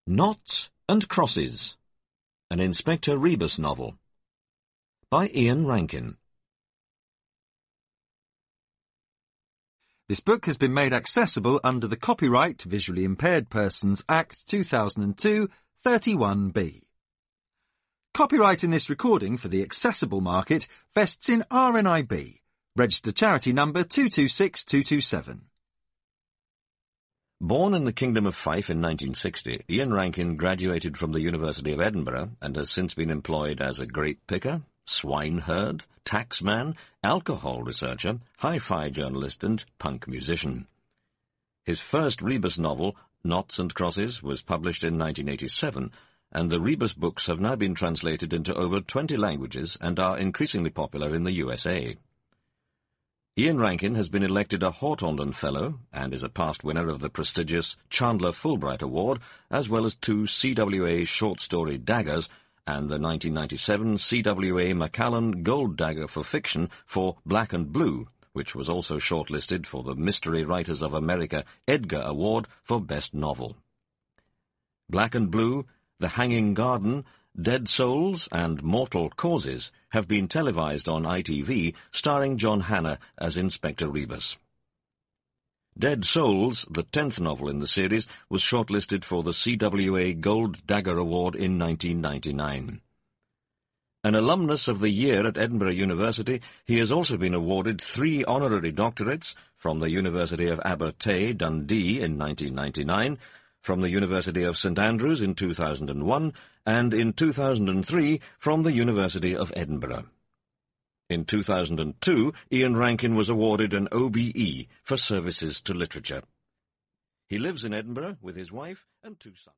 Noughts and Crosses, an Inspector Rebus novel, by Ian Rankin. This book has been made accessible under the Copyright Visually Impaired Persons Act 2002, 31B. Copyright in this recording for the accessible market vests in RNIB, registered charity number 226227. Born in the Kingdom of Fife in 1960, Ian Rankin graduated from the University of Edinburgh and has since been employed as a grape picker, swineherd, taxman, alcohol researcher, hi-fi journalist and punk musician. His first Rebus novel, Noughts and Crosses, was published in 1987, and the Rebus books have now been translated into over 20 languages and are increasingly popular in the USA. Ian Rankin has been elected a Hawthornden Fellow and is a past winner of the prestigious Chandler Fulbright Award, as well as 2 CWA short story daggers and the 1997 CWA Macallan Gold Dagger for Fiction for Black and Blue, which was also shortlisted for the Mystery Writers of America Edgar Award for Best Novel. Black and Blue, The Hanging Garden, Dead Souls and Mortal Causes have been televised on ITV, starring John Hannah as Inspector Rebus. Dead Souls, the 10th novel in the series, was shortlisted for the CWA Gold Dagger Award in 1999. An alumnus of the year at Edinburgh University, he has also been awarded 3 honorary doctorates from the University of Abertay, Dundee in 1999, from the University of St Andrews in 2001, and in 2003 from the University of Edinburgh. In 2002, Ian Rankin was awarded an OBE for services to literature. He lives in Edinburgh with his wife and 2 sons.